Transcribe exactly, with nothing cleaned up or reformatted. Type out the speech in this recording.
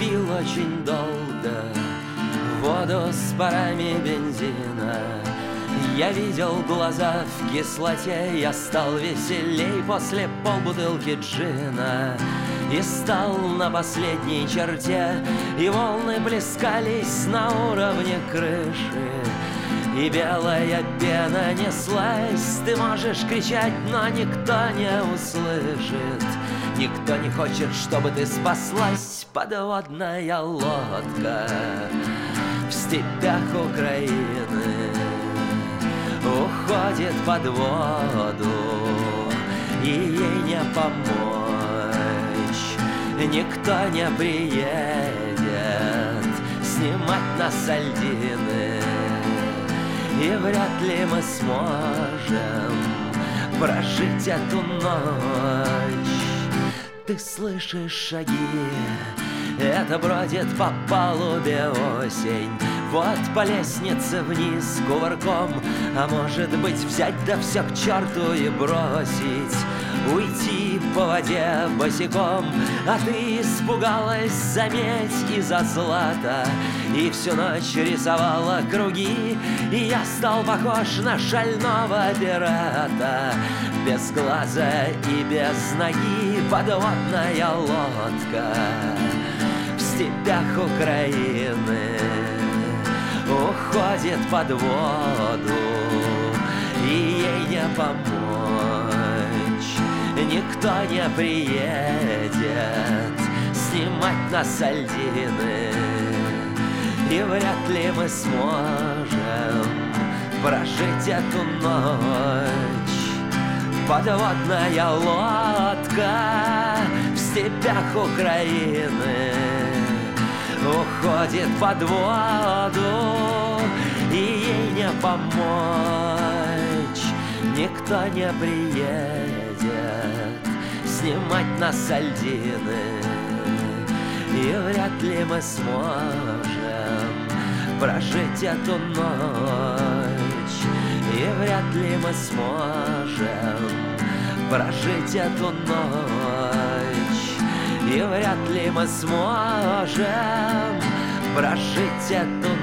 пил очень долго воду с парами бензина. Я видел глаза в кислоте, я стал веселей после полбутылки джина. И стал на последней черте, и волны плескались на уровне крыши. И белая пена неслась, ты можешь кричать, но никто не услышит. Никто не хочет, чтобы ты спаслась, подводная лодка в степях Украины уходит под воду, и ей не помочь. Никто не приедет снимать нас с льдины, и вряд ли мы сможем прожить эту ночь. Ты слышишь шаги, это бродит по палубе осень. Вот по лестнице вниз кувырком, а может быть взять да все к черту и бросить, уйти по воде босиком. А ты испугалась, заметь, из-за злата, и всю ночь рисовала круги. И я стал похож на шального пирата, без глаза и без ноги. Подводная лодка в степях Украины уходит под воду, и ей не помочь. Никто не приедет снимать нас с льдины, и вряд ли мы сможем прожить эту ночь. Подводная лодка в степях Украины уходит под воду, и ей не помочь. Никто не приедет снимать нас с льдины, и вряд ли мы сможем прожить эту ночь. И вряд ли мы сможем прожить эту ночь. И вряд ли мы сможем прожить эту ночь.